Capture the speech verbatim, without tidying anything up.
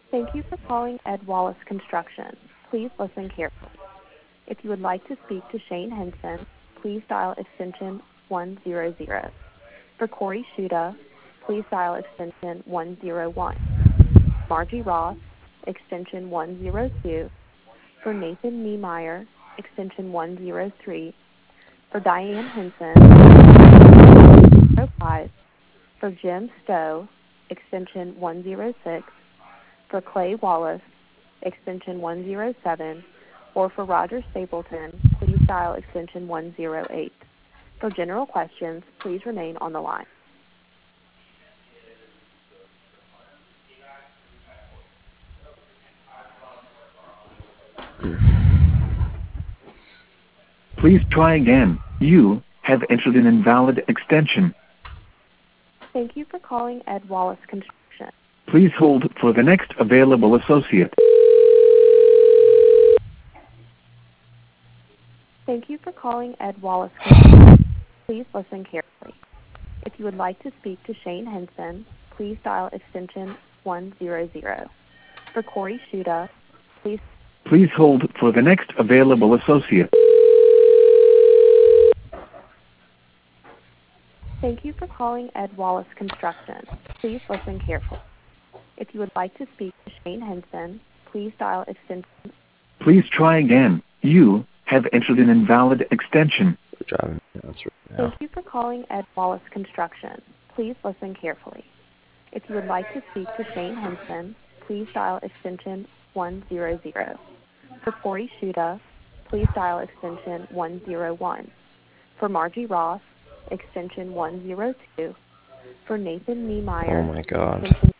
Thank you for calling Ed Wallace Construction. Please listen carefully. If you would like to speak to Shane Henson, please dial extension one hundred. For Corey Shuda, please dial extension one oh one. Margie Ross, extension one oh two. For Nathan Niemeyer, extension one oh three. For Diane Henson, one oh five. For Jim Stowe, extension one oh six. For Clay Wallace, extension one oh seven, or for Roger Stapleton, please dial extension one oh eight. For general questions, please remain on the line. Please try again. You have entered an invalid extension. Thank you for calling Ed Wallace Construction. Please hold for the next available associate. Thank you for calling Ed Wallace Construction. Please listen carefully. If you would like to speak to Shane Henson, please dial extension one hundred. For Corey Shuda, please... Please hold for the next available associate. Thank you for calling Ed Wallace Construction. Please listen carefully. If you would like to speak to Shane Henson, please dial extension... Please try again. You have entered an invalid extension. We're driving nuts right now. Thank you for calling Ed Wallace Construction. Please listen carefully. If you would like to speak to Shane Henson, please dial extension one hundred. For Corey Shuda, please dial extension one oh one. For Margie Ross, extension one oh two. For Nathan Niemeyer, Oh my God. extension